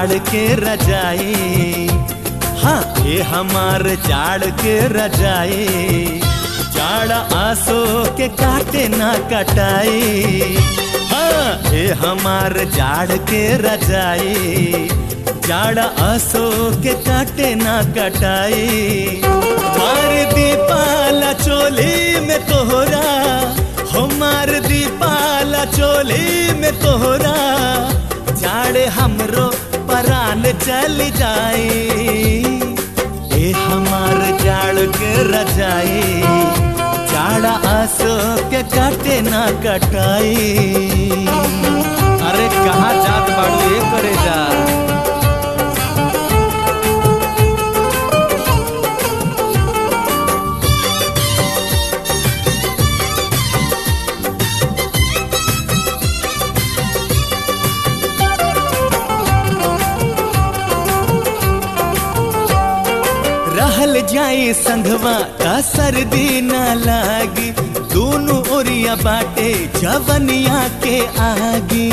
जाड़ के रजाई, हाँ ये हमार जाड़ के रजाई। जाड़ आंसू के काटे ना कटाई, हाँ ये हमार जाड़ के रजाई। जाड़ आंसू के काटे ना कटाई। मार दी पाला चोली में तोहरा, हो मार दी पाला चोली में तोहरा। जाड़े हमरो परान चल जाई, ए हमार जाड़ के रजाई। जाड़ा आंसू के काटे ना कटाई। अरे कहाँ जात बाड़ू ये करे जा। रहल जाई संघवा का सर्दी न लागी। दोनों ओरिया बाटे जवनिया के आगी।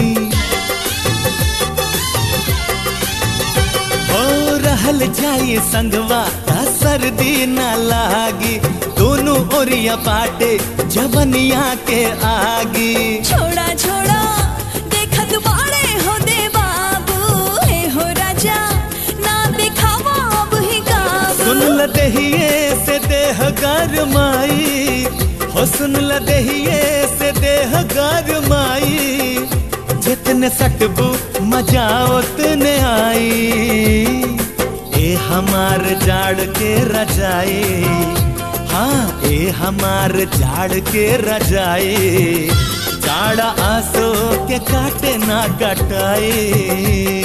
ओ रहल जाई संघवा का सर्दी न लागी। दोनों ओरिया बाटे जवनिया के आगी। छोड़ा छोड़ा देखत बाड़े हो दे बाबू, हे हो राजा ना दिखावा अब ही काबू। सुन ल दहिए से देह गरमाई, हो सुन ल दहिए से देह गरमाई। जितने सटबू मजा उतने आई, ए हमार जाड़ के रजाई। हाँ ए हमार जाड़ के रजाई। जाड़ आंसू के काटे ना कटाई।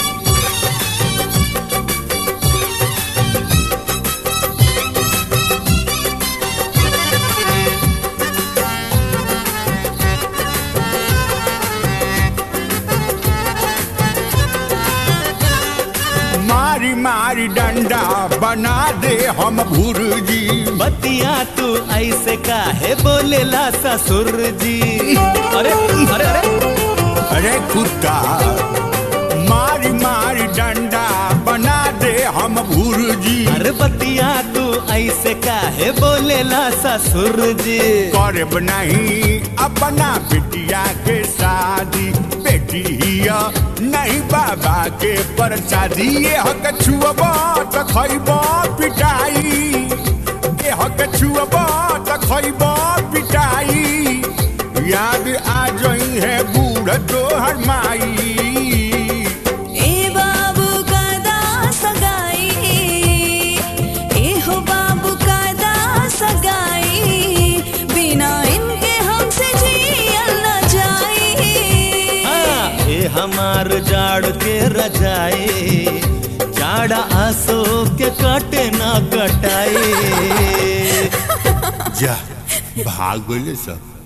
मारी मारी डंडा बना दे हम भुर्जी। बतिया तू ऐसे काहे बोलेला ससुर जी। अरे अरे अरे अरे कुत्ता, मारी मारी डंडा बना दे हम भुर्जी। अरे बतिया तू ऐसे काहे बोलेला ससुर जी। करब नहीं अपना बिटिया के शादी। बेटिया नहीं बाबा के परसादी। ये हक छुअबा त खइबा पिटाई। ये हक छुअबा त खइबा पिटाई। याद आ जई है बूढ़ तोहर माई। ए बाबू का दा सगाई, ए हो बाबू का दा सगाई। बिना इनके हमसे जियल न जाई। हाँ ए हमार जाड़ के रजाई। जाड़ आंसू के काटे ना कटाई। जा भाग गइले सब।